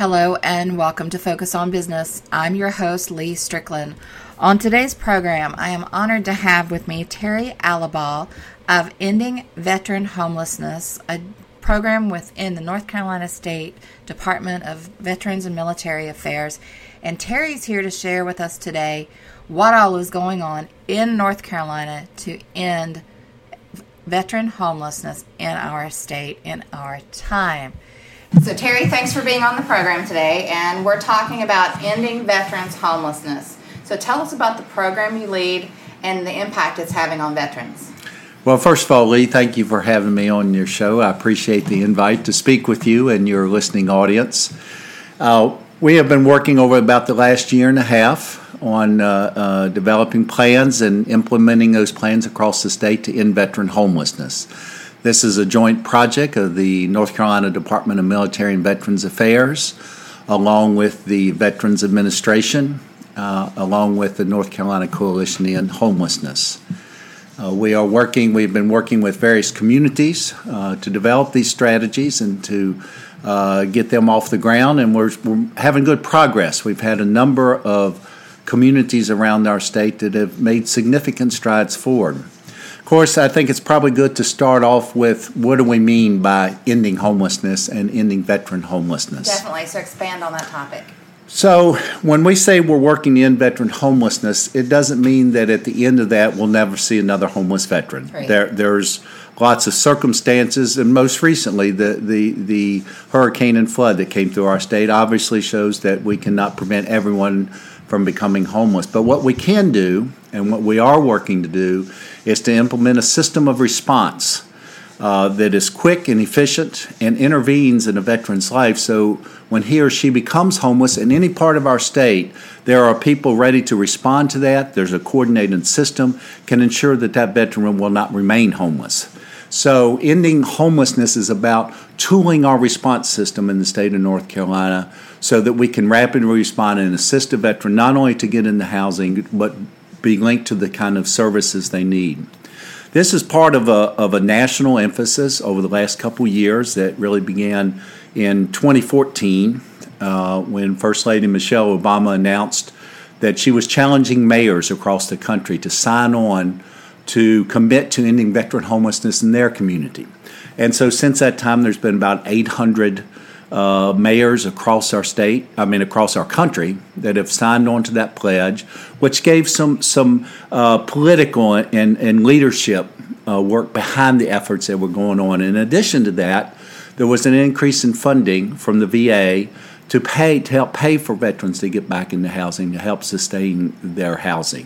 Hello and welcome to Focus on Business. I'm your host, Lee Strickland. On today's program, I am honored to have with me Terry Alabal of Ending Veteran Homelessness, a program within the North Carolina State Department of Veterans and Military Affairs. And Terry's here to share with us today what all is going on in North Carolina to end veteran homelessness in our state in our time. So Terry, thanks for being on the program today, and we're talking about ending veterans homelessness. So tell us about the program you lead and the impact it's having on veterans. Well, first of all, Lee, thank you for having me on your show. I appreciate the invite to speak with you and your listening audience. We have been working over about the last year and a half on developing plans and implementing those plans across the state to end veteran homelessness. This is a joint project of the North Carolina Department of Military and Veterans Affairs, along with the Veterans Administration, along with the North Carolina Coalition to End Homelessness. We've been working with various communities to develop these strategies and to get them off the ground, and we're having good progress. We've had a number of communities around our state that have made significant strides forward. Of course, I think it's probably good to start off with what do we mean by ending homelessness and ending veteran homelessness. Definitely, so expand on that topic. So when we say we're working to end veteran homelessness, it doesn't mean that at the end of that we'll never see another homeless veteran. Right. There's lots of circumstances, and most recently the hurricane and flood that came through our state obviously shows that we cannot prevent everyone from becoming homeless. But what we can do, and what we are working to do, is to implement a system of response that is quick and efficient and intervenes in a veteran's life, so when he or she becomes homeless in any part of our state, there are people ready to respond to that. There's a coordinated system can ensure that that veteran will not remain homeless. So ending homelessness is about tooling our response system in the state of North Carolina so that we can rapidly respond and assist a veteran not only to get into housing, but be linked to the kind of services they need. This is part of a national emphasis over the last couple of years that really began in 2014 when First Lady Michelle Obama announced that she was challenging mayors across the country to sign on to commit to ending veteran homelessness in their community. And so since that time, there's been about 800 mayors across our country that have signed on to that pledge, which gave some political and leadership work behind the efforts that were going on. In addition to that, there was an increase in funding from the VA to help pay for veterans to get back into housing, to help sustain their housing.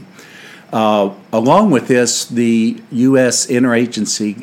Along with this, the U.S. Interagency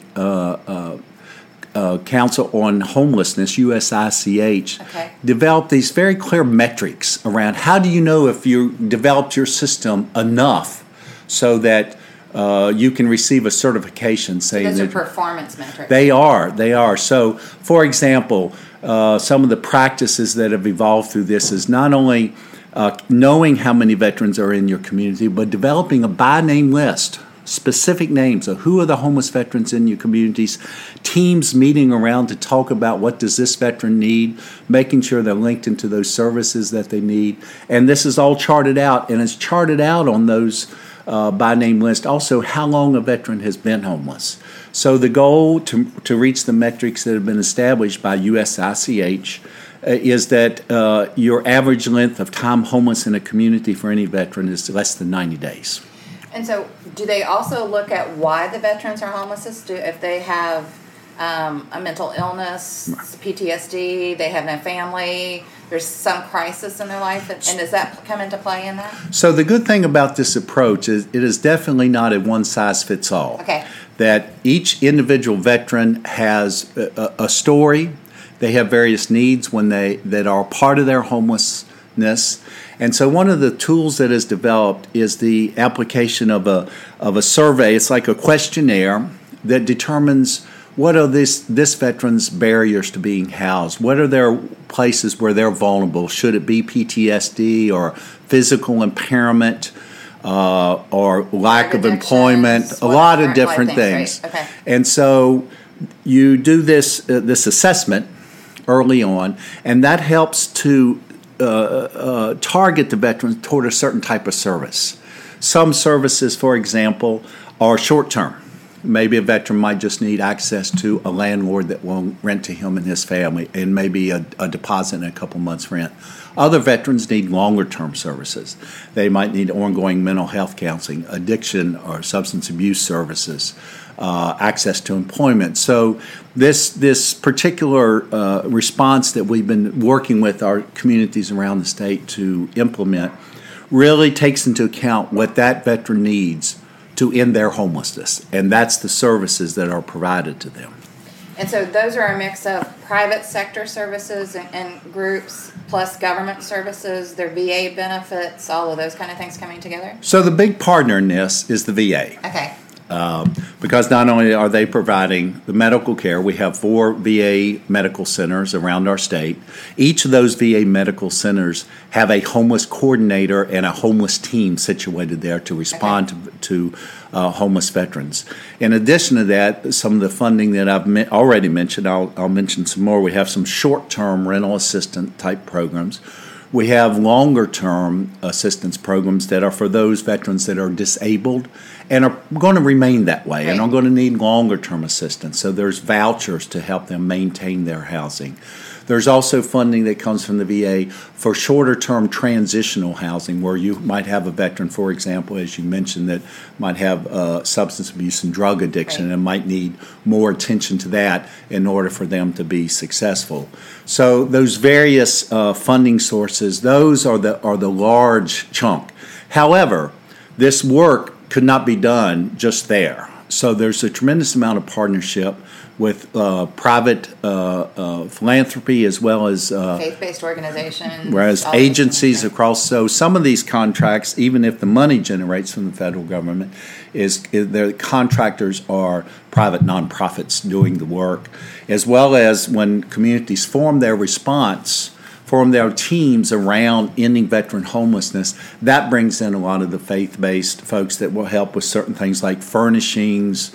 Council on Homelessness, USICH, developed these very clear metrics around how do you know if you developed your system enough so that you can receive a certification saying those that are performance metrics. They are. So, for example, some of the practices that have evolved through this is not only knowing how many veterans are in your community, but developing a by-name list, specific names of who are the homeless veterans in your communities, teams meeting around to talk about what does this veteran need, making sure they're linked into those services that they need. And this is all charted out, and it's charted out on those by name list also how long a veteran has been homeless. So the goal to reach the metrics that have been established by USICH is that your average length of time homeless in a community for any veteran is less than 90 days. And so do they also look at why the veterans are homeless? If they have a mental illness, PTSD, they have no family, there's some crisis in their life, and does that come into play in that? So the good thing about this approach is it is definitely not a one-size-fits-all. Okay. That each individual veteran has a story. They have various needs that are part of their homelessness. And so one of the tools that is developed is the application of a survey. It's like a questionnaire that determines what are this veteran's barriers to being housed? What are their places where they're vulnerable? Should it be PTSD or physical impairment or lack of employment? A lot of different things. Right. Okay. And so you do this assessment early on, and that helps to target the veterans toward a certain type of service. Some services, for example, are short-term. Maybe a veteran might just need access to a landlord that will rent to him and his family, and maybe a deposit and a couple months' rent. Other veterans need longer-term services. They might need ongoing mental health counseling, addiction or substance abuse services, access to employment. So this particular response that we've been working with our communities around the state to implement really takes into account what that veteran needs to end their homelessness, and that's the services that are provided to them. And so those are a mix of private sector services and groups plus government services, their VA benefits, all of those kind of things coming together? So the big partner in this is the VA. Okay. Because not only are they providing the medical care, we have 4 VA medical centers around our state. Each of those VA medical centers have a homeless coordinator and a homeless team situated there to respond to homeless veterans. In addition to that, some of the funding that I've already mentioned, I'll mention some more. We have some short-term rental assistant type programs. We have longer-term assistance programs that are for those veterans that are disabled and are going to remain that way and are going to need longer-term assistance. So there's vouchers to help them maintain their housing. There's also funding that comes from the VA for shorter-term transitional housing where you might have a veteran, for example, as you mentioned, that might have substance abuse and drug addiction and might need more attention to that in order for them to be successful. So those various funding sources, those are the large chunk. However, this work could not be done just there. So there's a tremendous amount of partnership with private philanthropy as well as faith-based organizations, whereas agencies across. So some of these contracts, even if the money generates from the federal government, their contractors are private nonprofits doing the work, as well as when communities form their teams around ending veteran homelessness, that brings in a lot of the faith-based folks that will help with certain things like furnishings,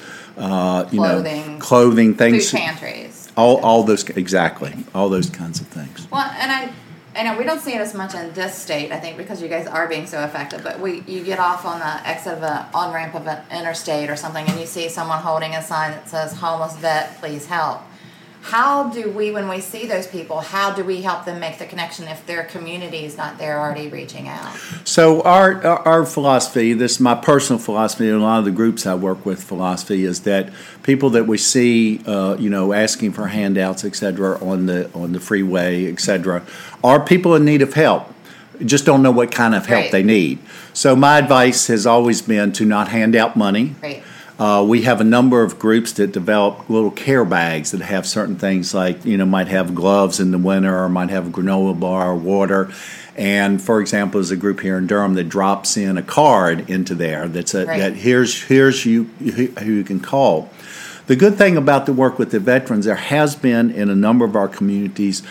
clothing, things, food pantries, all those kinds of things. Well, and I know we don't see it as much in this state, I think, because you guys are being so effective. But you get off on the exit of an on-ramp of an interstate or something, and you see someone holding a sign that says "Homeless Vet, please help." How do we, when we see those people, how do we help them make the connection if their community is not there already reaching out? So our philosophy, this is my personal philosophy, and a lot of the groups I work with philosophy is that people that we see, asking for handouts, et cetera, on the freeway, et cetera, are people in need of help. Just don't know what kind of help they need. So my advice has always been to not hand out money. Right. We have a number of groups that develop little care bags that have certain things like, might have gloves in the winter or might have a granola bar or water. And, for example, there's a group here in Durham that drops in a card into there that here's who you can call. The good thing about the work with the veterans, there has been in a number of our communities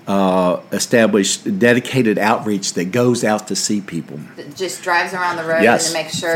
established dedicated outreach that goes out to see people. It just drives around the road and makes sure.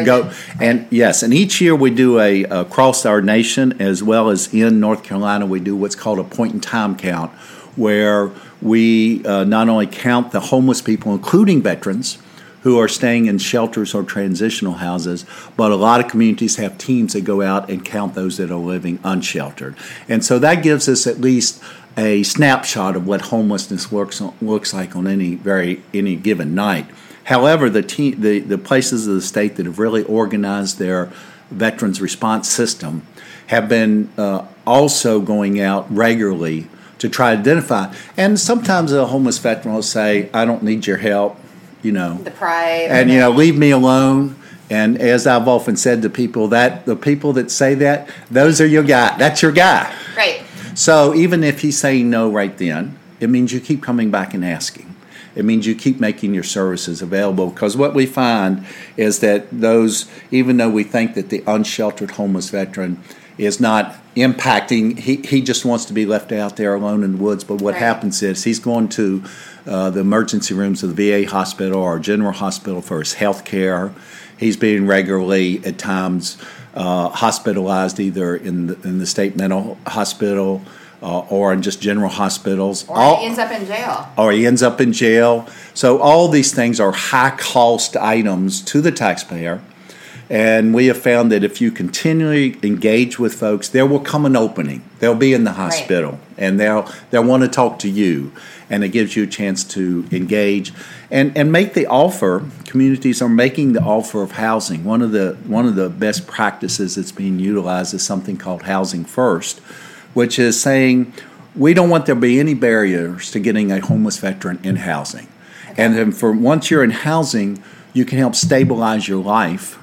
And each year we do across our nation as well as in North Carolina we do what's called a point in time count, where we not only count the homeless people, including veterans, who are staying in shelters or transitional houses, but a lot of communities have teams that go out and count those that are living unsheltered. And so that gives us at least a snapshot of what homelessness looks like on any given night. However, the places of the state that have really organized their veterans response system have been also going out regularly to try to identify. And sometimes a homeless veteran will say, "I don't need your help," the pride, and leave me alone. And as I've often said to people, that the people that say that, those are your guy. That's your guy. Right. So even if he's saying no right then, it means you keep coming back and asking. It means you keep making your services available, because what we find is that those, even though we think that the unsheltered homeless veteran is not impacting, he just wants to be left out there alone in the woods, but what happens is he's going to the emergency rooms of the VA hospital or general hospital for his health care. He's being regularly at times hospitalized either in the state mental hospital or in just general hospitals. Or he ends up in jail. Or he ends up in jail. So all these things are high-cost items to the taxpayer. And we have found that if you continually engage with folks, there will come an opening. They'll be in the hospital, right, and they'll want to talk to you, and it gives you a chance to engage and make the offer. Communities are making the offer of housing. One of the best practices that's being utilized is something called Housing First, which is saying we don't want there to be any barriers to getting a homeless veteran in housing, okay, and then once you're in housing, you can help stabilize your life.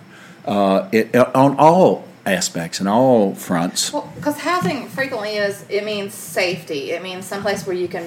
On all aspects and all fronts. Well, because housing frequently it means safety. It means someplace where you can,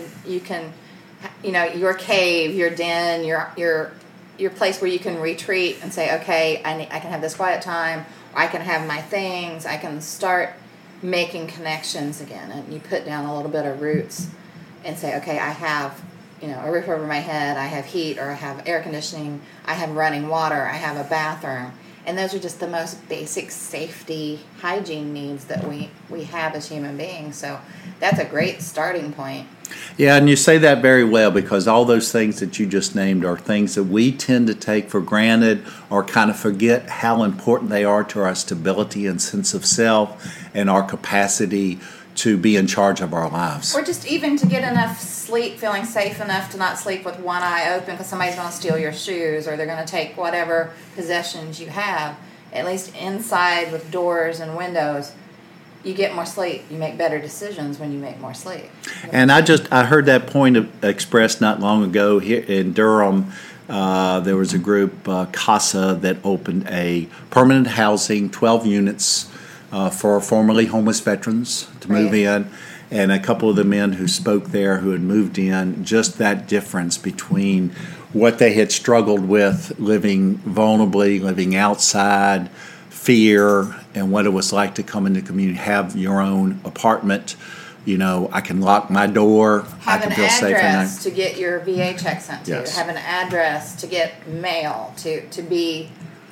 your cave, your den, your place where you can retreat and say, okay, I can have this quiet time. I can have my things. I can start making connections again. And you put down a little bit of roots and say, okay, I have, a roof over my head. I have heat, or I have air conditioning. I have running water. I have a bathroom. And those are just the most basic safety, hygiene needs that we have as human beings. So that's a great starting point. Yeah, and you say that very well, because all those things that you just named are things that we tend to take for granted or kind of forget how important they are to our stability and sense of self and our capacity to be in charge of our lives. Or just even to get enough sleep, feeling safe enough to not sleep with one eye open because somebody's going to steal your shoes, or they're going to take whatever possessions you have. At least inside with doors and windows, you get more sleep. You make better decisions when you make more sleep. And I heard that point expressed not long ago here in Durham. There was a group, CASA, that opened a permanent housing, 12 units, for formerly homeless veterans to move in, and a couple of the men who spoke there who had moved in, just that difference between what they had struggled with living vulnerably, living outside, fear, and what it was like to come into the community, have your own apartment. I can lock my door. Have I can an feel safe address to get your VA check sent to. Yes. Have an address to get mail to be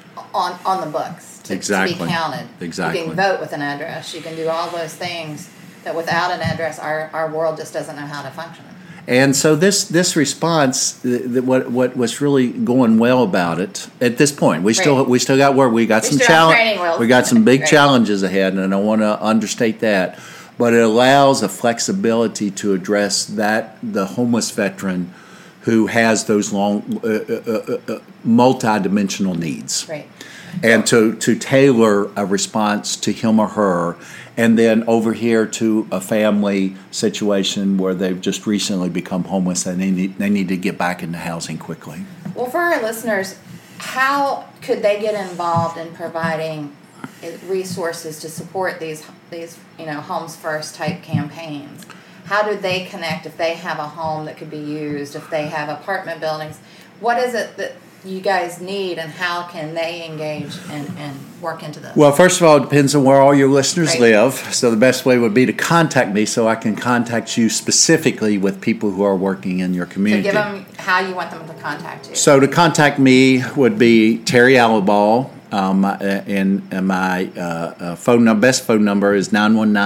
on the books. To be counted. Exactly. You can vote with an address. You can do all those things that without an address, our world just doesn't know how to function. And so this response, what was really going well about it at this point, we still got work. We got some challenge. We got some big challenges ahead, and I don't want to understate that. But it allows a flexibility to address the homeless veteran who has those long, multi-dimensional needs. Right. And to tailor a response to him or her, and then over here to a family situation where they've just recently become homeless and they need to get back into housing quickly. Well, for our listeners, how could they get involved in providing resources to support these Homes First type campaigns? How do they connect if they have a home that could be used, if they have apartment buildings? What is it that you guys need, and how can they engage and work into this? Well, first of all, it depends on where all your listeners live. So the best way would be to contact me so I can contact you specifically with people who are working in your community. So give them how you want them to contact you. So to contact me would be Terry Alabal, and my best phone number is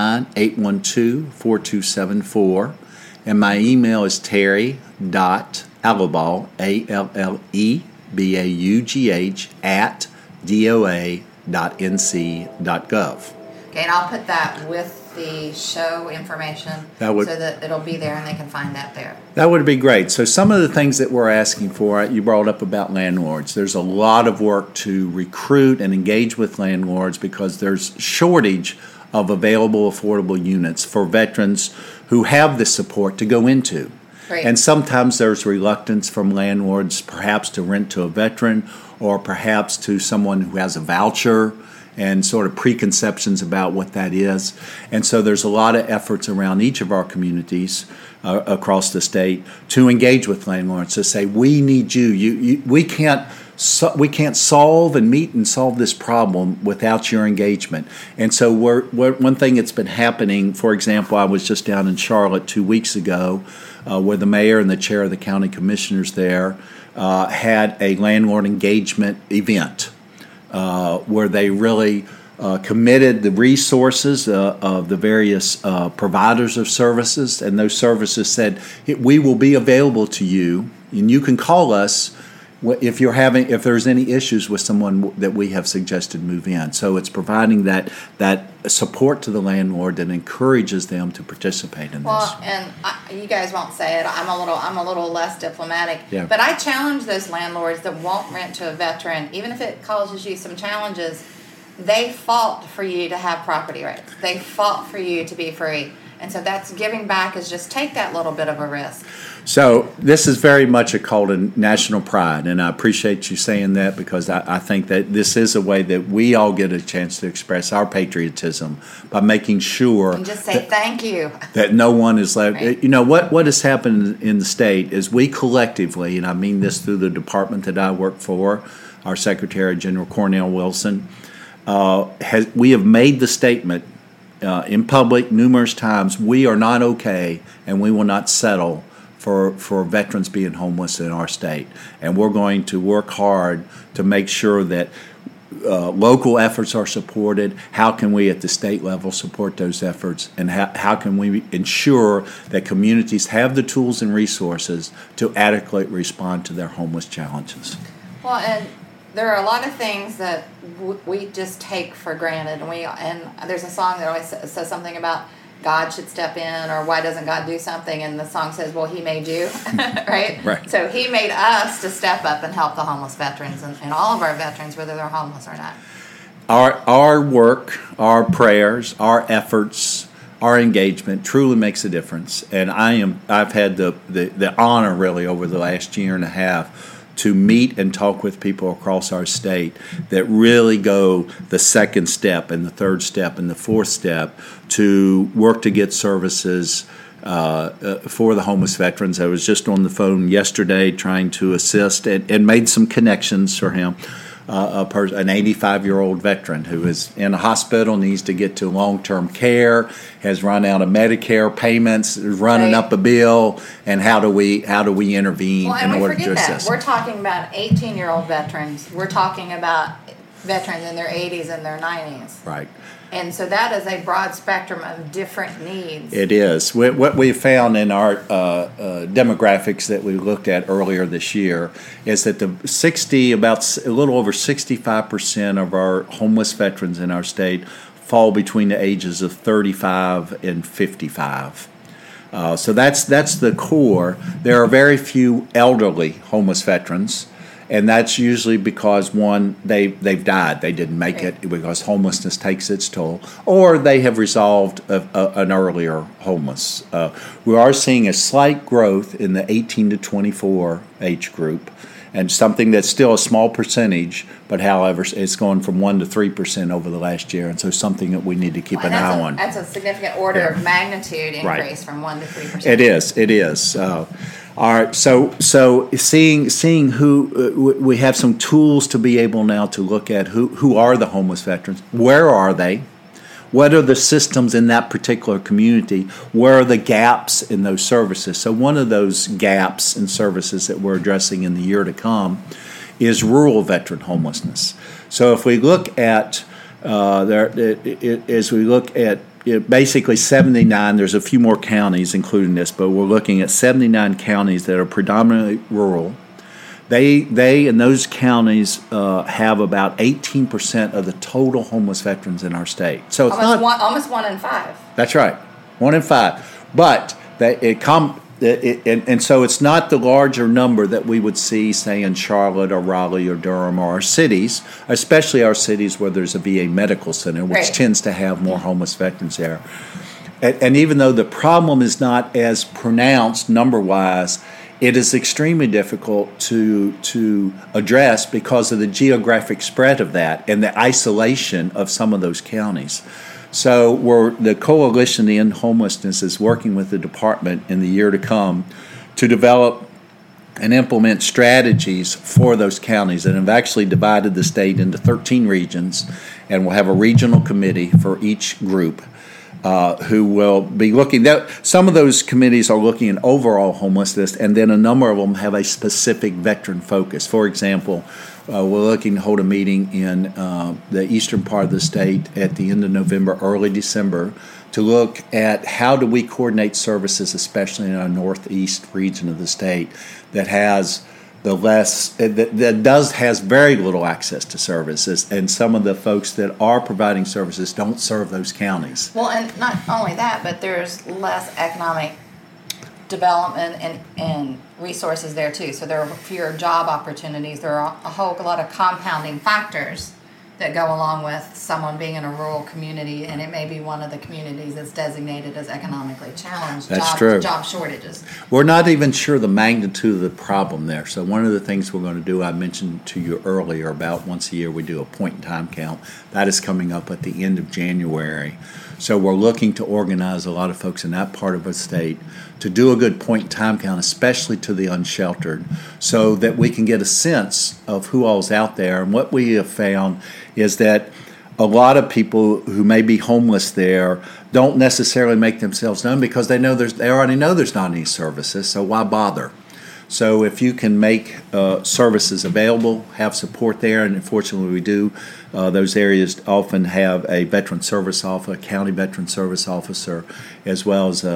919-812-4274, and my email is terry.alabal, ALLEBAUGH @doa.nc.gov. Okay, and I'll put that with the show information so that it'll be there and they can find that there. That would be great. So some of the things that we're asking for, you brought up about landlords. There's a lot of work to recruit and engage with landlords because there's shortage of available affordable units for veterans who have the support to go into. Right. And sometimes there's reluctance from landlords perhaps to rent to a veteran or perhaps to someone who has a voucher and sort of preconceptions about what that is. And so there's a lot of efforts around each of our communities across the state to engage with landlords to say, we need you. We can't solve and meet and solve this problem without your engagement. And so one thing that's been happening, for example, I was just down in Charlotte 2 weeks ago where the mayor and the chair of the county commissioners there had a landlord engagement event where they really committed the resources of the various providers of services, and those services said, we will be available to you, and you can call us if there's any issues with someone that we have suggested move in. So it's providing that support to the landlord that encourages them to participate in this. Well, and you guys won't say it. I'm a little less diplomatic. Yeah. But I challenge those landlords that won't rent to a veteran, even if it causes you some challenges. They fought for you to have property rights. They fought for you to be free. And so that's giving back, is just take that little bit of a risk. So this is very much a call to national pride, and I appreciate you saying that, because I think that this is a way that we all get a chance to express our patriotism by making sure and just say thank you. That no one is left. Right. You know, what has happened in the state is we collectively, and I mean this through the department that I work for, our Secretary General Cornell Wilson, we have made the statement in public numerous times: we are not okay, and we will not settle for veterans being homeless in our state. And we're going to work hard to make sure that local efforts are supported. How can we at the state level support those efforts? And how can we ensure that communities have the tools and resources to adequately respond to their homeless challenges? Well, and there are a lot of things that we just take for granted. And there's a song that always says something about God should step in, or why doesn't God do something? And the song says, well, he made you, right? Right. So he made us to step up and help the homeless veterans and all of our veterans, whether they're homeless or not. Our work, our prayers, our efforts, our engagement truly makes a difference. And I've had the honor really over the last year and a half to meet and talk with people across our state that really go the second step and the third step and the fourth step to work to get services for the homeless veterans. I was just on the phone yesterday trying to assist and made some connections for him. An 85-year-old veteran who is in a hospital, needs to get to long-term care, has run out of Medicare payments, is running up a bill, and how do we intervene in order to assist? We're talking about 18-year-old veterans. We're talking about veterans in their 80s and their 90s. Right. And so that is a broad spectrum of different needs. It is. What we found in our demographics that we looked at earlier this year is that about a little over 65% of our homeless veterans in our state fall between the ages of 35 and 55. So that's the core. There are very few elderly homeless veterans. And that's usually because, one, they've died. They didn't make it because homelessness takes its toll, or they have resolved an earlier homeless. We are seeing a slight growth in the 18 to 24 age group, and something that's still a small percentage, but however, it's going from 1% to 3% over the last year, and so something that we need to keep an eye on. That's a significant order of magnitude increase from 1% to 3%. It is. All right, so seeing who we have some tools to be able now to look at who are the homeless veterans, where are they, what are the systems in that particular community, where are the gaps in those services. So one of those gaps in services that we're addressing in the year to come is rural veteran homelessness. So if we look at basically 79, there's a few more counties including this, but we're looking at 79 counties that are predominantly rural. They in those counties have about 18% of the total homeless veterans in our state. So it's almost 1 in 5. That's right, 1 in 5. But and so it's not the larger number that we would see, say, in Charlotte or Raleigh or Durham or our cities, especially our cities where there's a VA medical center, which tends to have more homeless veterans there. And even though the problem is not as pronounced number-wise, it is extremely difficult to address because of the geographic spread of that and the isolation of some of those counties. So the Coalition to End Homelessness is working with the department in the year to come to develop and implement strategies for those counties, and have actually divided the state into 13 regions, and we'll have a regional committee for each group who will be looking. Some of those committees are looking at overall homelessness, and then a number of them have a specific veteran focus. For example, we're looking to hold a meeting in the eastern part of the state at the end of November, early December, to look at how do we coordinate services, especially in our northeast region of the state that has has very little access to services, and some of the folks that are providing services don't serve those counties. Well, and not only that, but there's less economic development and resources there too. So there are fewer job opportunities. There are a whole lot of compounding factors that go along with someone being in a rural community, and it may be one of the communities that's designated as economically challenged. That's true. Job shortages. We're not even sure the magnitude of the problem there. So one of the things we're going to do, I mentioned to you earlier about once a year we do a point-in-time count. That is coming up at the end of January. So we're looking to organize a lot of folks in that part of the state to do a good point-in-time count, especially to the unsheltered, so that we can get a sense of who all's out there. And what we have found is that a lot of people who may be homeless there don't necessarily make themselves known because they already know there's not any services, so why bother? So if you can make services available, have support there, and unfortunately we do, those areas often have a veteran service officer, a county veteran service officer, as well as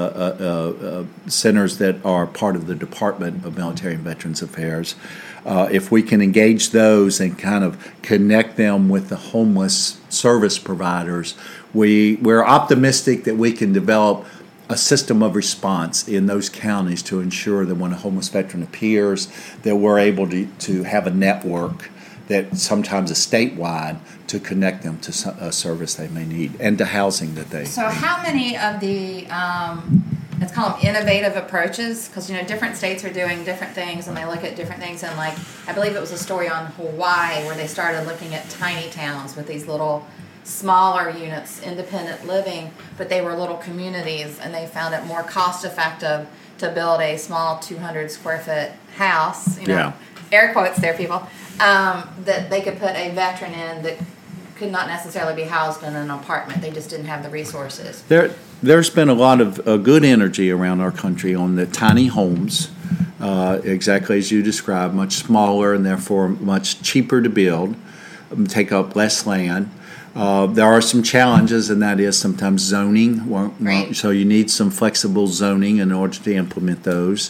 centers that are part of the Department of Military and Veterans Affairs. If we can engage those and kind of connect them with the homeless service providers, we're optimistic that we can develop a system of response in those counties to ensure that when a homeless veteran appears, that we're able to have a network that sometimes is statewide to connect them to a service they may need and to housing that they So how many of the, let's call them innovative approaches, because different states are doing different things and they look at different things, and I believe it was a story on Hawaii where they started looking at tiny towns with these little smaller units, independent living, but they were little communities, and they found it more cost effective to build a small 200 square foot house, air quotes there, people, that they could put a veteran in that could not necessarily be housed in an apartment. They just didn't have the resources. There's been a lot of good energy around our country on the tiny homes, exactly as you described, much smaller and therefore much cheaper to build, take up less land. There are some challenges, and that is sometimes zoning. Right. So you need some flexible zoning in order to implement those.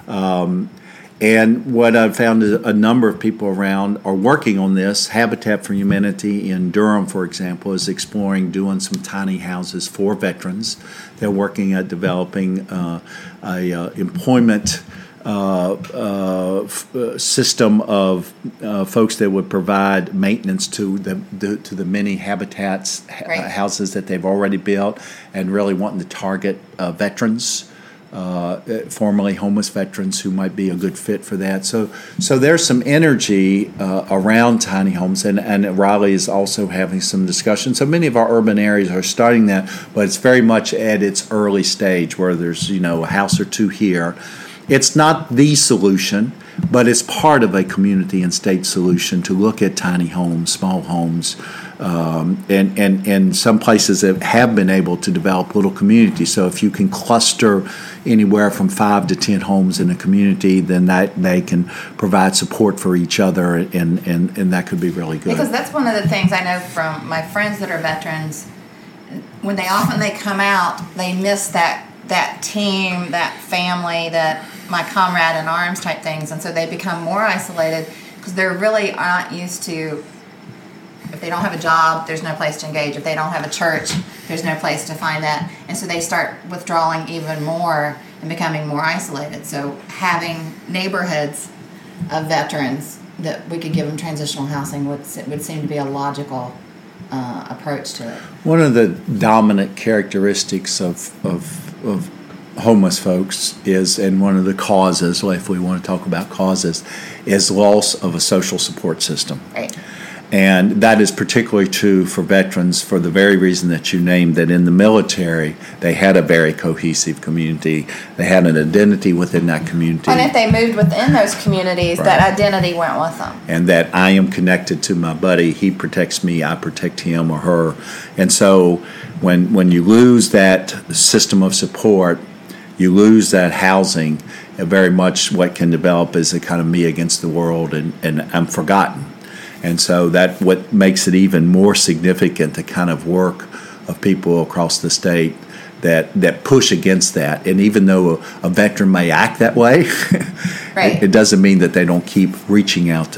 And what I've found is a number of people around are working on this. Habitat for Humanity in Durham, for example, is exploring doing some tiny houses for veterans. They're working at developing a employment system of folks that would provide maintenance to the many habitats houses that they've already built, and really wanting to target veterans, formerly homeless veterans who might be a good fit for that. So there's some energy around tiny homes, and Raleigh is also having some discussion. So many of our urban areas are starting that, but it's very much at its early stage where there's a house or two here. It's not the solution, but it's part of a community and state solution to look at tiny homes, small homes, and some places that have been able to develop little communities. So if you can cluster anywhere from 5 to 10 homes in a community, then that they can provide support for each other, and that could be really good. Because that's one of the things I know from my friends that are veterans. When they come out, they miss that team, that family, that my comrade in arms type things, and so they become more isolated because they're really not used to. If they don't have a job, there's no place to engage. If they don't have a church, there's no place to find that, and so they start withdrawing even more and becoming more isolated. So having neighborhoods of veterans that we could give them transitional housing would seem to be a logical approach to it. One of the dominant characteristics of homeless folks is, and one of the causes, if we want to talk about causes, is loss of a social support system. Right. And that is particularly true for veterans for the very reason that you named, that in the military, they had a very cohesive community. They had an identity within that community. And if they moved within those communities, Right. that identity went with them. And that I am connected to my buddy. He protects me, I protect him or her. And so when you lose that system of support, you lose that housing, very much what can develop is a kind of me against the world, and I'm forgotten. And so that what makes it even more significant, the kind of work of people across the state that push against that. And even though a veteran may act that way, Right. it doesn't mean that they don't keep reaching out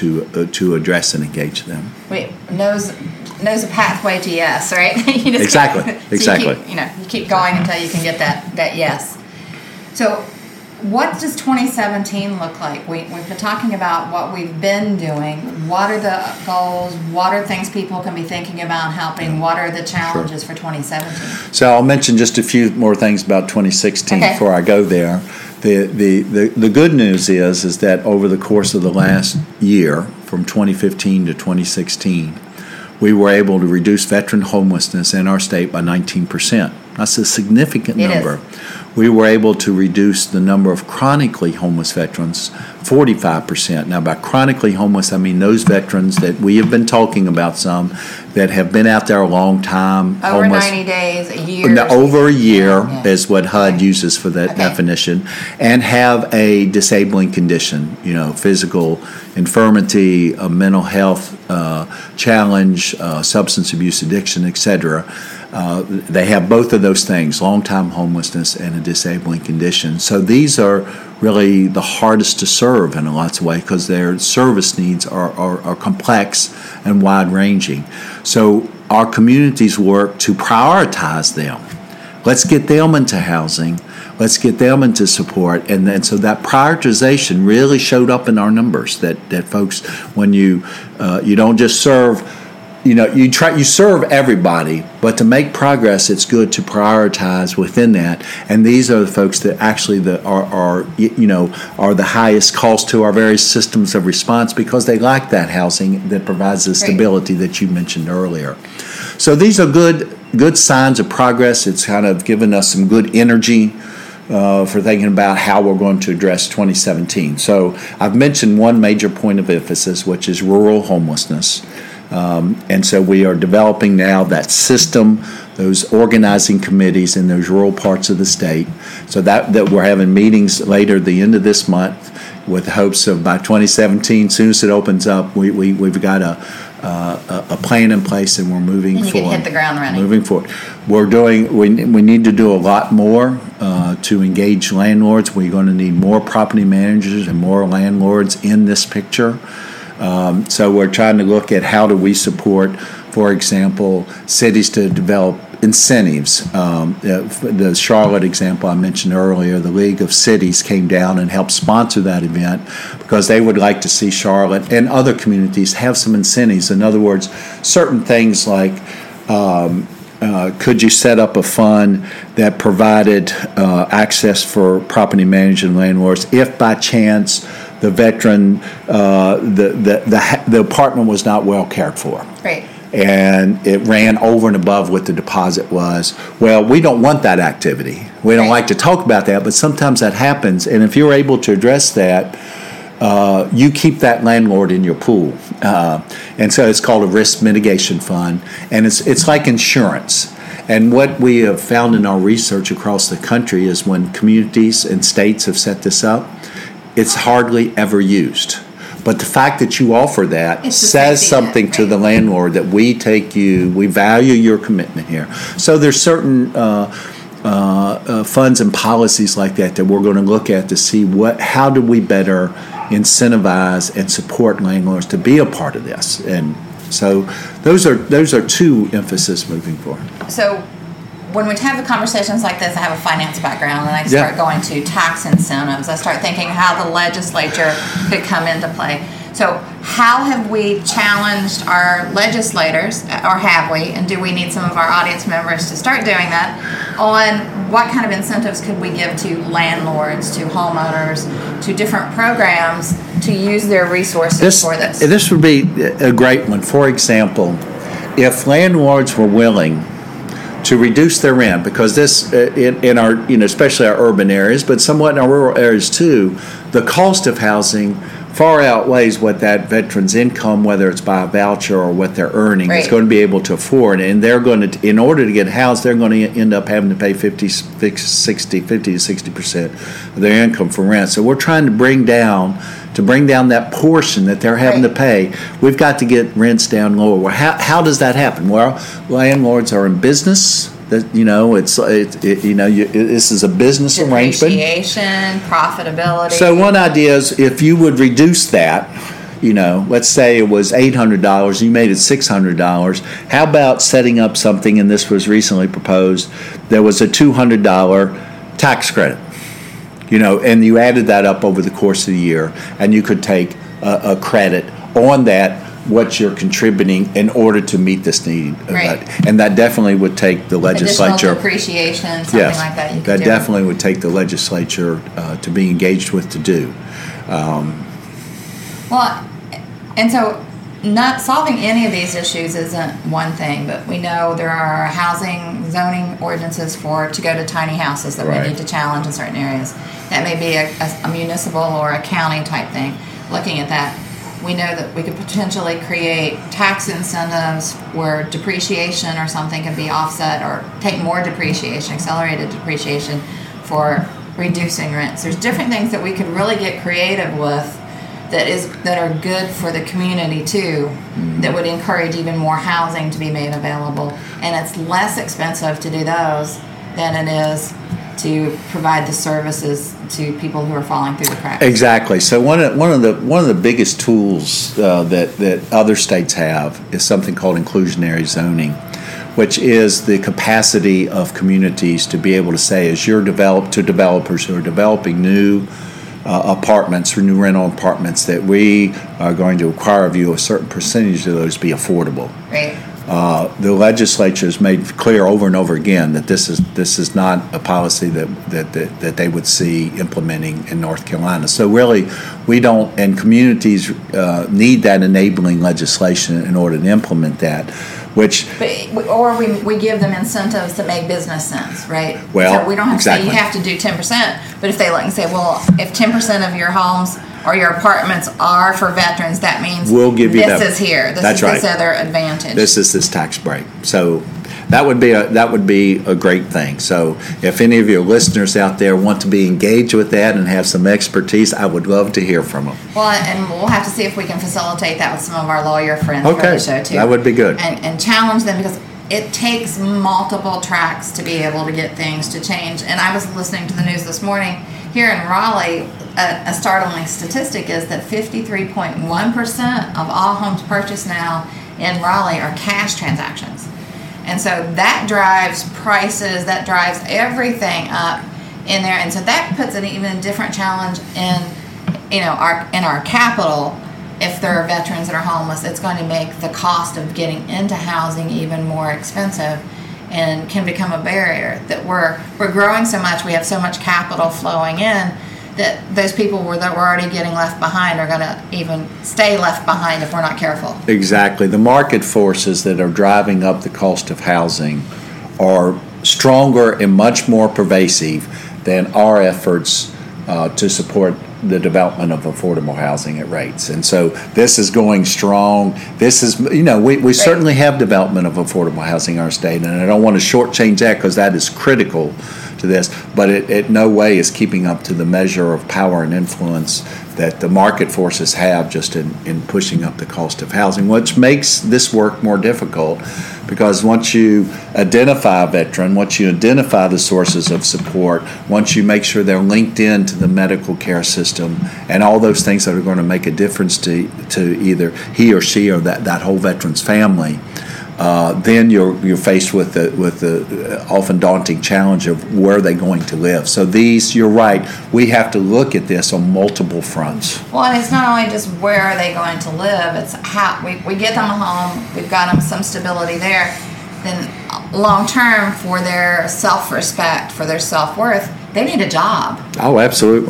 to address and engage them. Wait, knows a pathway to yes, right? You just Exactly, so exactly. You keep going until you can get that yes. So, what does 2017 look like? We've been talking about what we've been doing. What are the goals? What are things people can be thinking about helping? What are the challenges for 2017? So I'll mention just a few more things about 2016 Okay. before I go there. The good news is that over the course of the last year, from 2015 to 2016, we were able to reduce veteran homelessness in our state by 19%. That's a significant It number. is. We were able to reduce the number of chronically homeless veterans 45%. Now, by chronically homeless, I mean those veterans that we have been talking about, some that have been out there a long time. Over homeless. 90 days, a year. No, over a year Yeah. is what HUD Okay. uses for that Okay. definition, and have a disabling condition, physical infirmity, a mental health challenge, substance abuse addiction, etc. They have both of those things, long-time homelessness and a disabling condition. So these are really the hardest to serve in lots of ways because their service needs are complex and wide-ranging. So our communities work to prioritize them. Let's get them into housing. Let's get them into support. And then so that prioritization really showed up in our numbers that folks, when you don't just serve, you serve everybody, but to make progress, it's good to prioritize within that. And these are the folks that actually are the highest cost to our various systems of response because they lack that housing that provides the stability that you mentioned earlier. So these are good signs of progress. It's kind of given us some good energy for thinking about how we're going to address 2017. So I've mentioned one major point of emphasis, which is rural homelessness. And so we are developing now that system, those organizing committees in those rural parts of the state, so that we're having meetings later at the end of this month with hopes of by 2017, soon as it opens up, we've got a plan in place and we're moving And you forward. can hit the ground running. Moving forward. We need to do a lot more to engage landlords. We're going to need more property managers and more landlords in this picture. So we're trying to look at how do we support, for example, cities to develop incentives. The Charlotte example I mentioned earlier, the League of Cities came down and helped sponsor that event because they would like to see Charlotte and other communities have some incentives. In other words, certain things like could you set up a fund that provided access for property managers and landlords if by chance the veteran, the apartment was not well cared for. Right. And it ran over and above what the deposit was. Well, we don't want that activity. We don't like to talk about that, but sometimes that happens. And if you're able to address that, you keep that landlord in your pool. And so it's called a risk mitigation fund. And it's like insurance. And what we have found in our research across the country is when communities and states have set this up, it's hardly ever used. But the fact that you offer that says something to the landlord that we value your commitment here. So there's certain funds and policies like that we're going to look at to see how do we better incentivize and support landlords to be a part of this. And so those are two emphases moving forward. So when we have the conversations like this, I have a finance background, and I start going to tax incentives. I start thinking how the legislature could come into play. So how have we challenged our legislators, or have we, and do we need some of our audience members to start doing that, on what kind of incentives could we give to landlords, to homeowners, to different programs to use their resources for this? This would be a great one. For example, if landlords were willing to reduce their rent, because this in our, especially our urban areas, but somewhat in our rural areas too, the cost of housing far outweighs what that veteran's income, whether it's by a voucher or what they're earning, is going to be able to afford. And they're going to, in order to get housed, they're going to end up having to pay 50 to 60% of their income for rent. So we're trying to bring down that portion that they're having to pay. We've got to get rents down lower. Well, how does that happen? Well, landlords are in business. This is a business arrangement. Depreciation, profitability. So one idea is if you would reduce that, let's say it was $800, you made it $600. How about setting up something, and this was recently proposed, there was a $200 tax credit, and you added that up over the course of the year, and you could take a credit on that, what you're contributing in order to meet this need. Right. And that definitely would take the legislature. Additional depreciation, something like that. That definitely would take the legislature to be engaged with to do. Well, and so not solving any of these issues isn't one thing, but we know there are housing zoning ordinances to go to tiny houses that we need to challenge in certain areas. That may be a municipal or a county type thing. Looking at that, we know that we could potentially create tax incentives where depreciation or something can be offset, or take more depreciation, accelerated depreciation, for reducing rents. There's different things that we could really get creative with that are good for the community too, that would encourage even more housing to be made available. And it's less expensive to do those than it is to provide the services to people who are falling through the cracks. Exactly. So one of the biggest tools that other states have is something called inclusionary zoning, which is the capacity of communities to be able to say, as you're developers who are developing new apartments or new rental apartments, that we are going to require of you a certain percentage of those be affordable. Right. The legislature has made clear over and over again that this is not a policy that they would see implementing in North Carolina. So really, we don't, and communities need that enabling legislation in order to implement that. We give them incentives that make business sense, right? Well, so we don't have to say you have to do 10%, but if they look and say, well, if 10% of your homes or your apartments are for veterans, that means we'll give you this is here. This is this other advantage. This is this tax break. So that would be a great thing. So if any of your listeners out there want to be engaged with that and have some expertise, I would love to hear from them. Well, and we'll have to see if we can facilitate that with some of our lawyer friends for the show too. That would be good. And challenge them, because it takes multiple tracks to be able to get things to change. And I was listening to the news this morning here in Raleigh. A startling statistic is that 53.1% of all homes purchased now in Raleigh are cash transactions. And so that drives prices, that drives everything up in there. And so that puts an even different challenge in our capital. If there are veterans that are homeless, it's going to make the cost of getting into housing even more expensive, and can become a barrier. That we're growing so much, we have so much capital flowing in, that those people that were already getting left behind are going to even stay left behind if we're not careful. Exactly. The market forces that are driving up the cost of housing are stronger and much more pervasive than our efforts to support the development of affordable housing at rates. And so this is going strong. This is, we certainly have development of affordable housing in our state, and I don't want to shortchange that, because that is critical to this, but it in no way is keeping up to the measure of power and influence that the market forces have just in pushing up the cost of housing, which makes this work more difficult, because once you identify a veteran, once you identify the sources of support, once you make sure they're linked into the medical care system and all those things that are going to make a difference to either he or she or that whole veteran's family, then you're faced with the often daunting challenge of where are they going to live. So you're right, we have to look at this on multiple fronts. Well, and it's not only just where are they going to live, it's how we get them a home, we've got them some stability there, then long term, for their self-respect, for their self-worth, they need a job. Oh, absolutely.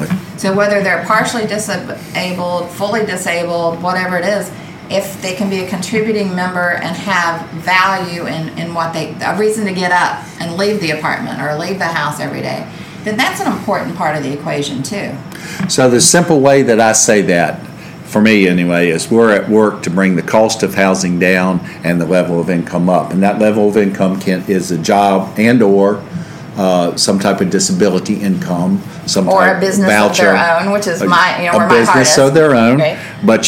So whether they're partially disabled, fully disabled, whatever it is, if they can be a contributing member and have value in what a reason to get up and leave the apartment or leave the house every day, then that's an important part of the equation too. So the simple way that I say that, for me anyway, is we're at work to bring the cost of housing down and the level of income up. And that level of income is a job and or some type of disability income, some or type a business voucher, of their own, which is where my heart is. A business of their own. Okay. But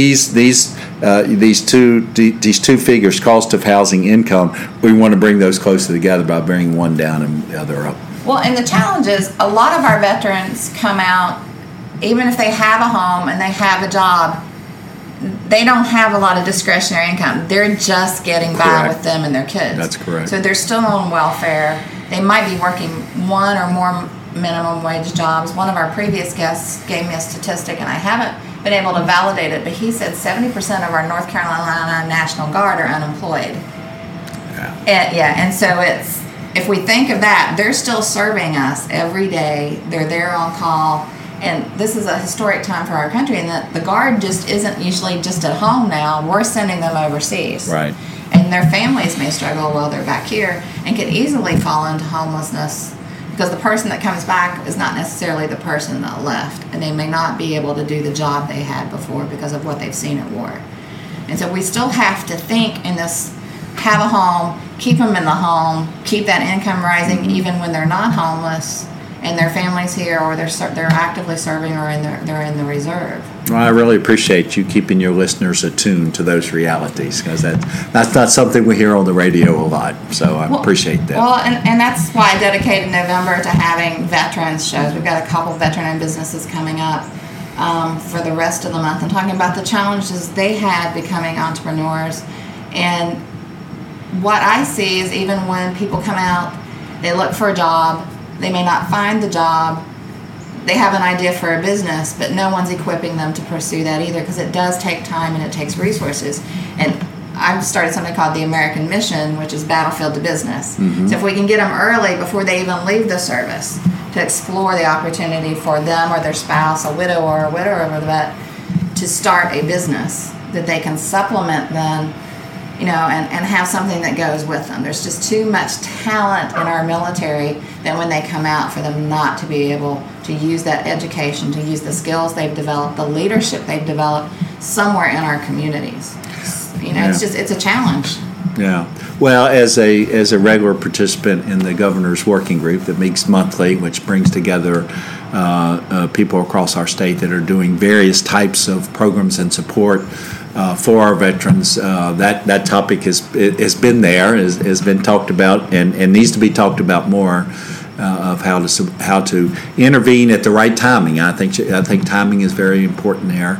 these two figures, cost of housing, income, we want to bring those closer together by bringing one down and the other up. Well, and the challenge is a lot of our veterans come out, even if they have a home and they have a job, they don't have a lot of discretionary income. They're just getting by with them and their kids. That's correct. So they're still on welfare. They might be working one or more minimum wage jobs. One of our previous guests gave me a statistic, and I haven't been able to validate it, but he said 70% of our North Carolina National Guard are unemployed. And so if we think of that, they're still serving us every day. They're there on call. And this is a historic time for our country, and that the Guard just isn't usually just at home now. We're sending them overseas. Right. And their families may struggle while they're back here and could easily fall into homelessness because the person that comes back is not necessarily the person that left, and they may not be able to do the job they had before because of what they've seen at war. And so we still have to think in this, have a home, keep them in the home, keep that income rising even when they're not homeless, and their families here, or they're actively serving, or they're in the reserve. Well, I really appreciate you keeping your listeners attuned to those realities, because that's not something we hear on the radio a lot. So I appreciate that. Well, and that's why I dedicated November to having veterans shows. We've got a couple of veteran-owned businesses coming up for the rest of the month, and talking about the challenges they had becoming entrepreneurs. And what I see is even when people come out, they look for a job. They may not find the job. They have an idea for a business, but no one's equipping them to pursue that either, because it does take time and it takes resources. And I've started something called the American Mission, which is Battlefield to Business. Mm-hmm. So if we can get them early before they even leave the service to explore the opportunity for them or their spouse, a widow or a widower of a vet, to start a business that they can supplement then, and have something that goes with them. There's just too much talent in our military that when they come out, for them not to be able to use that education, to use the skills they've developed, the leadership they've developed somewhere in our communities. It's a challenge. Yeah. Well, as a regular participant in the governor's working group that meets monthly, which brings together people across our state that are doing various types of programs and support for our veterans, that topic has been there, has been talked about, and needs to be talked about more, of how to intervene at the right timing. I think timing is very important there,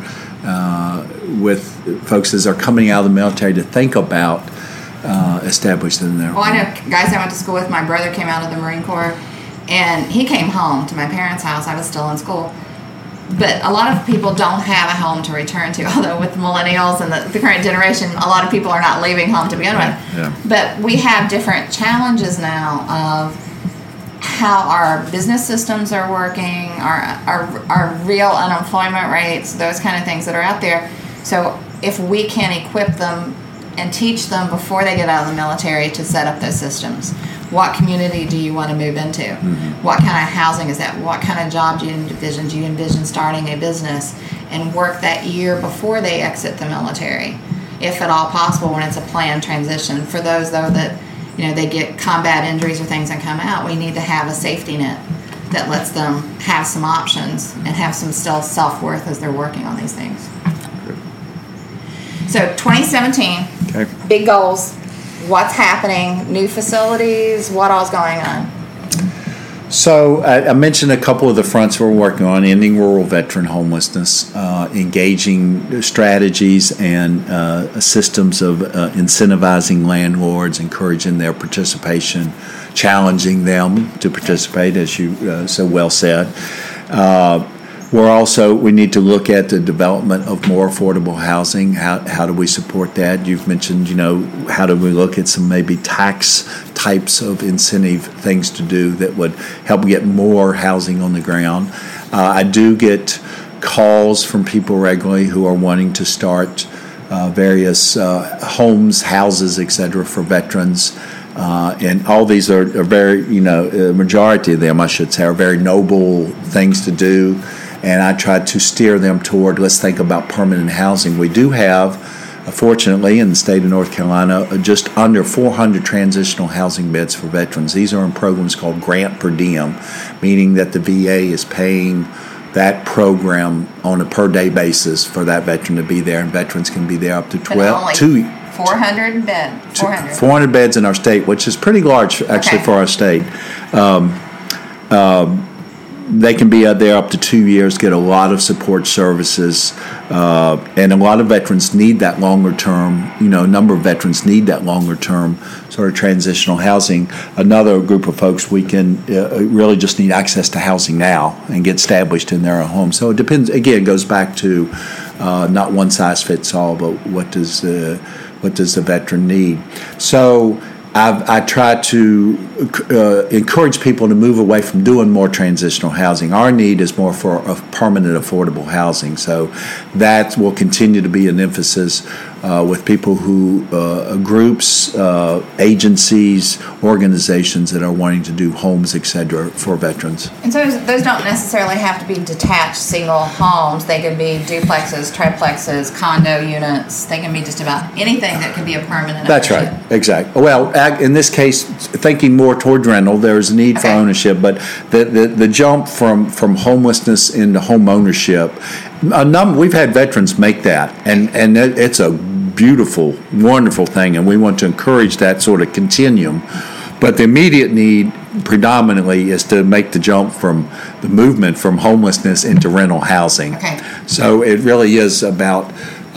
with folks as are coming out of the military to think about establishing their. Well, I know guys I went to school with. My brother came out of the Marine Corps, and he came home to my parents' house. I was still in school. But a lot of people don't have a home to return to, although with millennials and the current generation, a lot of people are not leaving home to begin with. Yeah. But we have different challenges now of how our business systems are working, our real unemployment rates, those kind of things that are out there. So if we can equip them and teach them before they get out of the military to set up those systems. What community do you want to move into? Mm-hmm. What kind of housing is that? What kind of job do you envision? Do you envision starting a business and work that year before they exit the military, if at all possible, when it's a planned transition? For those, though, that they get combat injuries or things and come out, we need to have a safety net that lets them have some options and have some still self-worth as they're working on these things. So 2017, okay. Big goals. What's happening? New facilities? What all's going on? So I mentioned a couple of the fronts we're working on: ending rural veteran homelessness, engaging strategies and systems of incentivizing landlords, encouraging their participation, challenging them to participate, as you so well said. We need to look at the development of more affordable housing. How do we support that? You've mentioned, how do we look at some maybe tax types of incentive things to do that would help get more housing on the ground? I do get calls from people regularly who are wanting to start various homes, houses, etc. for veterans. And all these are very, the majority of them, I should say, are very noble things to do. And I try to steer them toward, let's think about permanent housing. We do have, fortunately, in the state of North Carolina, just under 400 transitional housing beds for veterans. These are in programs called Grant Per Diem, meaning that the VA is paying that program on a per-day basis for that veteran to be there, and veterans can be there up to 400 beds. 400 beds in our state, which is pretty large, actually, for our state. They can be there up to 2 years, get a lot of support services, and a lot of veterans need that longer term, a number of veterans need that longer term sort of transitional housing. Another group of folks, we can really just need access to housing now and get established in their own home. So it depends, again, it goes back to not one size fits all, but what does the veteran need? So I try to encourage people to move away from doing more transitional housing. Our need is more for a permanent, affordable housing. So that will continue to be an emphasis with people who, groups, agencies, organizations that are wanting to do homes, etc., for veterans. And so those don't necessarily have to be detached single homes. They can be duplexes, triplexes, condo units. They can be just about anything that can be a permanent That's ownership. right, exactly. Well, in this case, thinking more toward rental, there's a need for ownership, but the jump from homelessness into home ownership, we've had veterans make that, and it's a beautiful, wonderful thing, and we want to encourage that sort of continuum. But the immediate need predominantly is to make the jump from the movement from homelessness into rental housing. Okay. So it really is about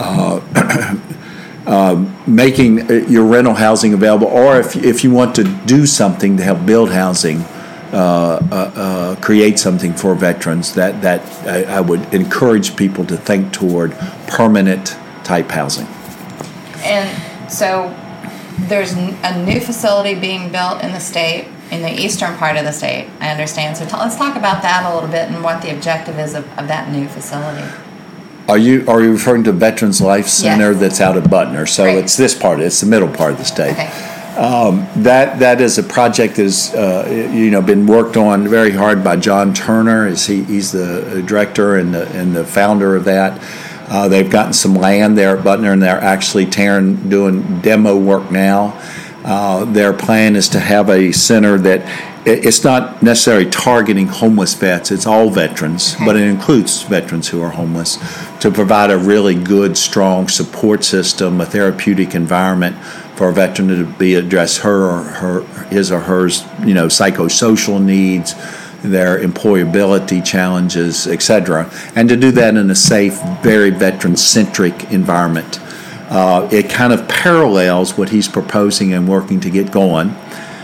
making your rental housing available, or if you want to do something to help build housing, create something for veterans, that I would encourage people to think toward permanent type housing. And so there's a new facility being built in the state, in the eastern part of the state, I understand. So let's talk about that a little bit and what the objective is of that new facility. Are you referring to Veterans Life Center? Yes. That's out of Butner? So Right. it's this part. It's the middle part of the state. Okay. That is a project that has been worked on very hard by John Turner. He's the director and the founder of that. They've gotten some land there at Butner, and they're actually doing demo work now. Their plan is to have a center that it's not necessarily targeting homeless vets. It's all veterans, but it includes veterans who are homeless, to provide a really good, strong support system, a therapeutic environment for a veteran to be address his or her psychosocial needs, their employability challenges, etc., and to do that in a safe, very veteran-centric environment. It kind of parallels what he's proposing and working to get going,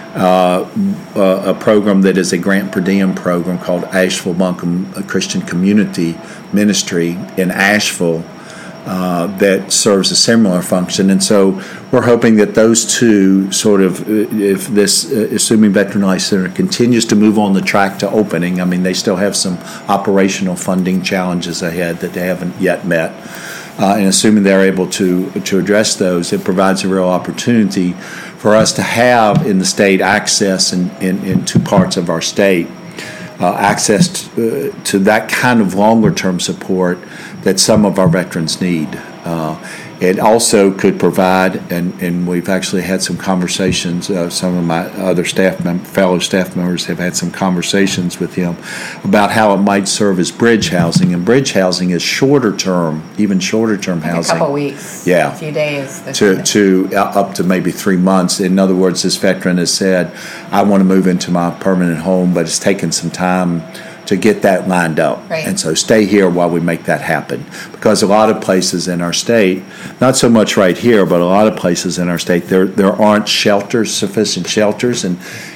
a program that is a Grant Per Diem program called Asheville Buncombe Christian Community Ministry in Asheville that serves a similar function. And so we're hoping that those two sort of, if this, assuming Veteran Life Center continues to move on the track to opening, I mean, they still have some operational funding challenges ahead that they haven't yet met. And assuming they're able to address those, it provides a real opportunity for us to have in the state access in two parts of our state, access to that kind of longer-term support that some of our veterans need. It also could provide, and we've actually had some conversations, some of my other fellow staff members have had some conversations with him about how it might serve as bridge housing. And bridge housing is shorter term, even shorter term housing. A couple weeks, yeah, a few days. To up to maybe 3 months. In other words, this veteran has said, I want to move into my permanent home, but it's taken some time to get that lined up. Right. And so stay here while we make that happen. Because a lot of places in our state, not so much right here, but a lot of places in our state, there aren't sufficient shelters. And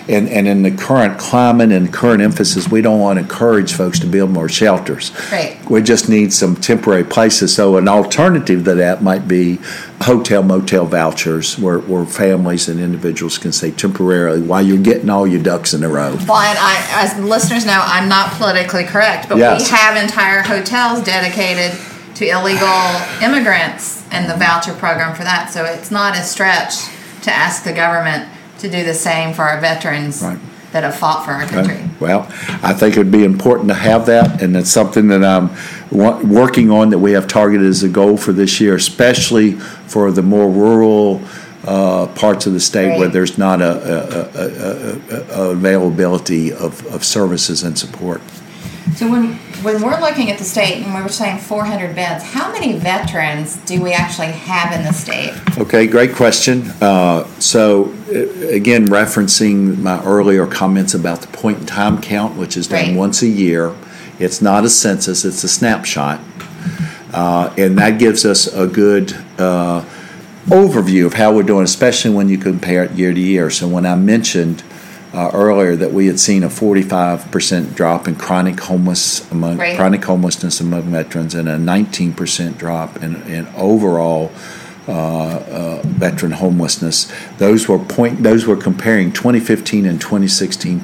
and in the current climate and current emphasis, we don't want to encourage folks to build more shelters. Right. We just need some temporary places. So an alternative to that might be hotel motel vouchers where families and individuals can stay temporarily while you're getting all your ducks in a row. Well, and as listeners know, I'm not politically correct, but Yes. we have entire hotels dedicated to illegal immigrants and the voucher program for that. So it's not a stretch to ask the government to do the same for our veterans Right. that have fought for our country. Well, I think it would be important to have that, and it's something that I'm working on, that we have targeted as a goal for this year, especially for the more rural parts of the state Right. where there's not a availability of services and support. So when we're looking at the state and we were saying 400 beds, how many veterans do we actually have in the state? Okay, great question. Again, referencing my earlier comments about the point-in-time count, which is done Right. once a year. It's not a census, it's a snapshot. And that gives us a good overview of how we're doing, especially when you compare it year to year. So when I mentioned earlier that we had seen a 45% drop in chronic homelessness among veterans, and a 19% drop in overall veteran homelessness. Those were comparing 2015 and 2016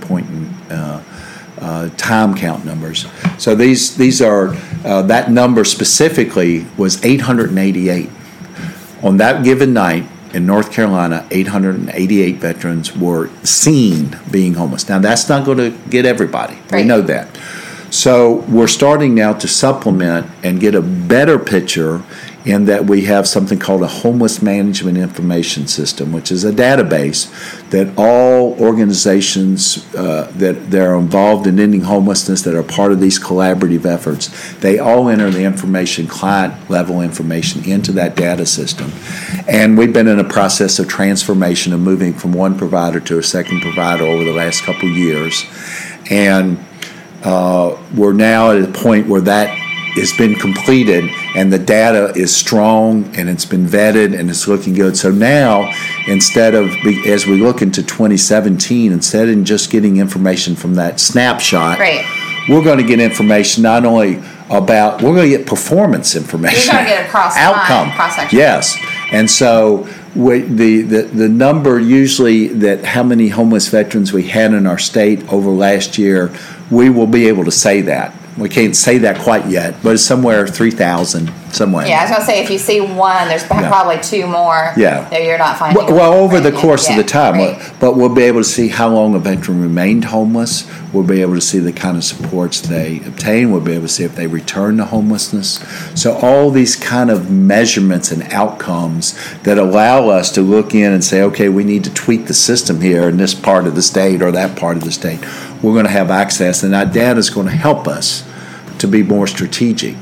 time count numbers. So these are that number specifically was 888 on that given night. In North Carolina, 888 veterans were seen being homeless. Now, that's not going to get everybody. Right. We know that. So we're starting now to supplement and get a better picture in that we have something called a Homeless Management Information System, which is a database that all organizations that are involved in ending homelessness, that are part of these collaborative efforts, they all enter the information, client-level information, into that data system. And we've been in a process of transformation, of moving from one provider to a second provider over the last couple of years. And we're now at a point where that has been completed and the data is strong and it's been vetted and it's looking good. So now, instead of, as we look into 2017, instead of just getting information from that snapshot, Right. we're going to get information not only about, we're going to get performance information. You're going to get a cross-section. Yes. And so the number usually that how many homeless veterans we had in our state over last year, we will be able to say that. We can't say that quite yet, but it's somewhere 3,000, somewhere. Yeah, I was going to say, if you see one, there's probably two more that you're not finding. Well, over the course of the time. Right. But we'll be able to see how long a veteran remained homeless. We'll be able to see the kind of supports they obtain. We'll be able to see if they return to homelessness. So all these kind of measurements and outcomes that allow us to look in and say, okay, we need to tweak the system here in this part of the state or that part of the state. We're going to have access, and that data is going to help us to be more strategic.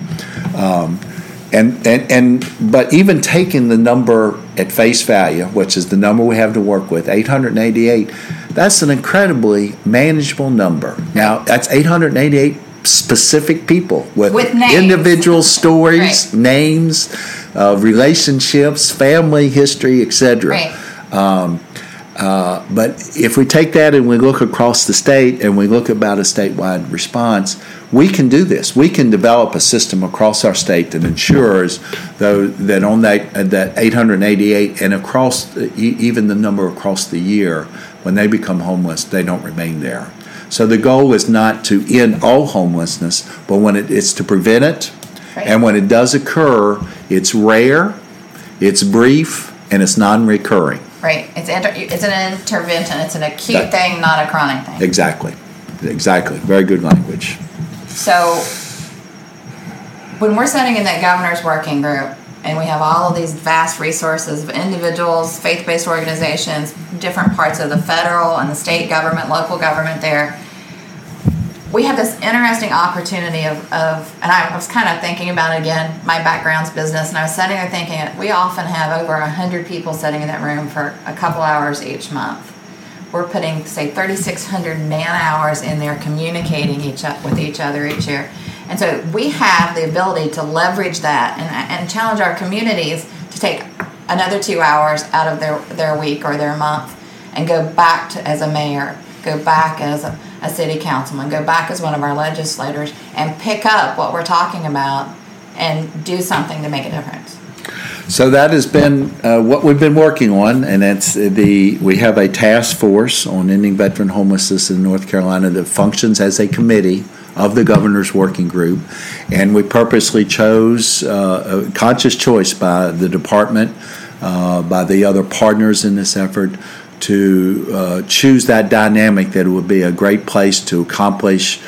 But even taking the number at face value, which is the number we have to work with, 888, that's an incredibly manageable number. Now, that's 888 specific people with names. Individual stories, Right. names, relationships, family history, etc. Right. But if we take that and we look across the state and we look about a statewide response, we can do this. We can develop a system across our state that ensures that on that 888 and across even the number across the year, when they become homeless, they don't remain there. So the goal is not to end all homelessness, but when it's to prevent it. Right. And when it does occur, it's rare, it's brief, and it's non-recurring. Right. It's an intervention. It's an acute thing, not a chronic thing. Exactly. Very good language. So when we're sitting in that governor's working group and we have all of these vast resources of individuals, faith-based organizations, different parts of the federal and the state government, local government there, we have this interesting opportunity of and I was kind of thinking about it again, my background's business, and I was sitting there thinking we often have over 100 people sitting in that room for a couple hours each month. We're putting, say, 3,600 man-hours in there communicating with each other each year. And so we have the ability to leverage that and challenge our communities to take another 2 hours out of their week or their month and go back to, as a mayor, go back as a city councilman, go back as one of our legislators, and pick up what we're talking about and do something to make a difference? So that has been what we've been working on, and we have a task force on ending veteran homelessness in North Carolina that functions as a committee of the governor's working group, and we purposely chose a conscious choice by the department, by the other partners in this effort, to choose that dynamic that it would be a great place to accomplish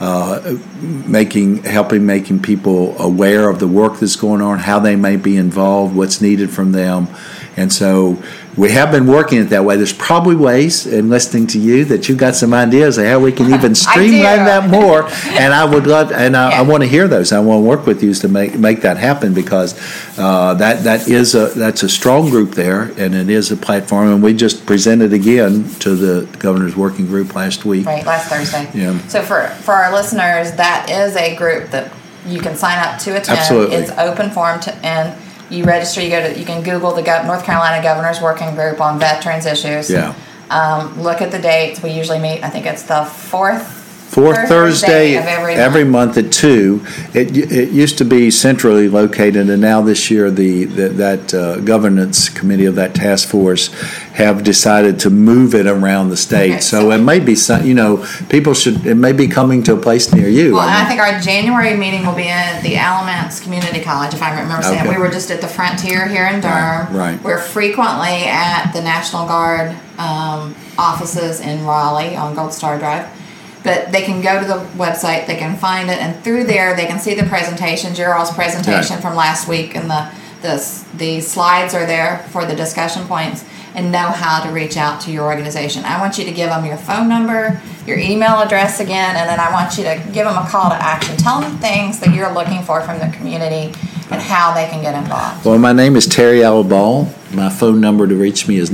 making people aware of the work that's going on, how they may be involved, what's needed from them. And so we have been working it that way. There's probably ways, in listening to you, that you've got some ideas of how we can even streamline that more. And I would love, and I want to hear those. I want to work with you to make that happen, because that's a strong group there, and it is a platform. And we just presented again to the governor's working group last week. Right, last Thursday. Yeah. So for our listeners, that is a group that you can sign up to attend. Absolutely. It's open forum and you register. You can Google the North Carolina Governor's Working Group on veterans issues. Yeah. Look at the dates. We usually meet. I think it's the fourth Thursday of every month at 2. It used to be centrally located, and now this year that governance committee of that task force have decided to move it around the state. Okay, so it may be it may be coming to a place near you. Well, I think our January meeting will be at the Alamance Community College, if I remember saying. We were just at the Frontier here in Durham. Right. We're frequently at the National Guard offices in Raleigh on Gold Star Drive. But they can go to the website, they can find it, and through there they can see the presentations, your all's presentation from last week, and the slides are there for the discussion points, and know how to reach out to your organization. I want you to give them your phone number, your email address again, and then I want you to give them a call to action. Tell them things that you're looking for from the community and how they can get involved. Well, my name is Terry Alabal. My phone number to reach me is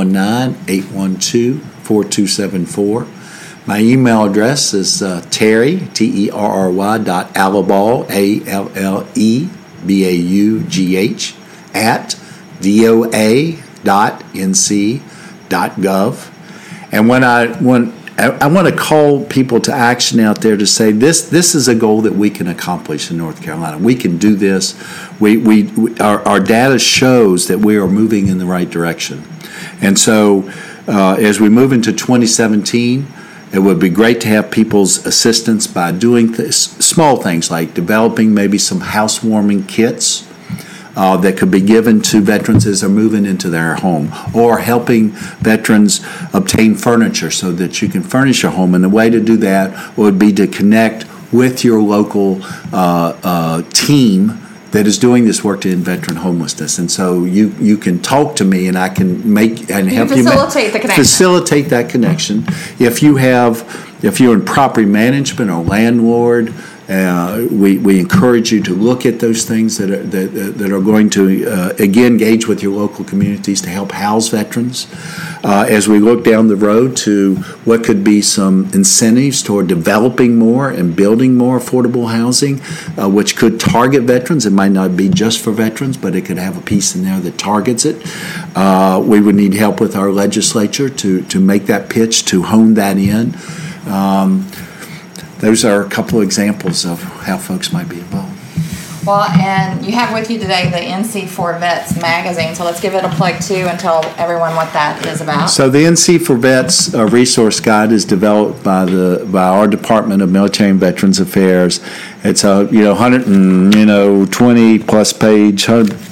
919-812-4274. My email address is Terry, Terry.Alabal, ALLEBAUGH, at voa.nc.gov. And when I want to call people to action out there to say this is a goal that we can accomplish in North Carolina. We can do this. Our data shows that we are moving in the right direction. And so as we move into 2017, it would be great to have people's assistance by doing small things like developing maybe some housewarming kits that could be given to veterans as they're moving into their home, or helping veterans obtain furniture so that you can furnish your home. And the way to do that would be to connect with your local team that is doing this work to end veteran homelessness. And so you can talk to me, and I can help you facilitate that connection. If you're in property management or landlord, we encourage you to look at those things that are going to again engage with your local communities to help house veterans. As we look down the road to what could be some incentives toward developing more and building more affordable housing, which could target veterans. It might not be just for veterans, but it could have a piece in there that targets it. We would need help with our legislature to make that pitch, to hone that in. Those are a couple of examples of how folks might be involved. Well, and you have with you today the NC for Vets magazine, so let's give it a plug too and tell everyone what that is about. So the NC for Vets resource guide is developed by our Department of Military and Veterans Affairs. It's a 120 plus page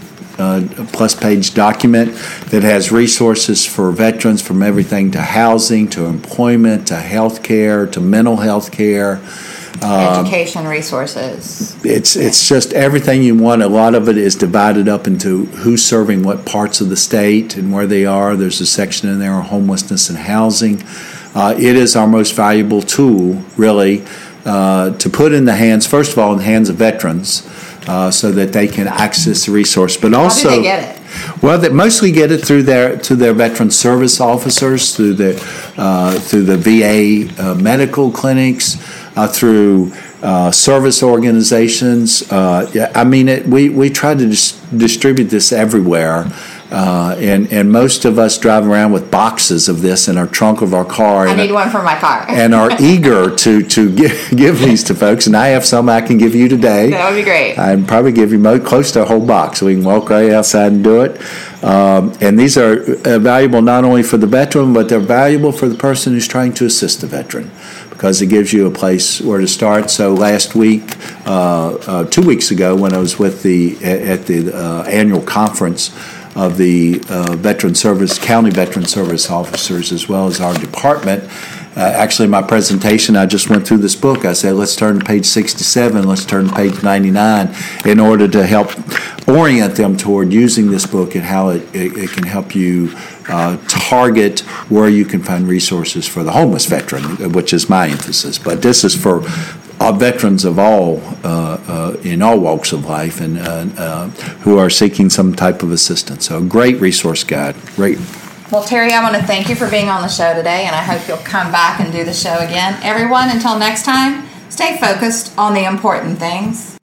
document that has resources for veterans, from everything to housing, to employment, to health care, to mental health care. Education resources. It's just everything you want. A lot of it is divided up into who's serving what parts of the state and where they are. There's a section in there on homelessness and housing. It is our most valuable tool, really, to put in the hands, first of all, in the hands of veterans, so that they can access the resource. But also, how do they get it? Well, they mostly get it through their veteran service officers, through the VA medical clinics, through service organizations. We try to distribute this everywhere. And most of us drive around with boxes of this in our trunk of our car. I need one for my car. And are eager to give these to folks. And I have some I can give you today. That would be great. I'd probably give you close to a whole box, so we can walk right outside and do it. And these are valuable not only for the veteran, but they're valuable for the person who's trying to assist the veteran, because it gives you a place where to start. So last week, 2 weeks ago, when I was at the annual conference of the county veteran service officers, as well as our department, actually, my presentation, I just went through this book. I said, let's turn to page 67, let's turn to page 99, in order to help orient them toward using this book and how it can help you target where you can find resources for the homeless veteran, which is my emphasis. But this is for veterans of all, in all walks of life, and who are seeking some type of assistance. So, great resource guide. Great. Well, Terry, I want to thank you for being on the show today, and I hope you'll come back and do the show again. Everyone, until next time, stay focused on the important things.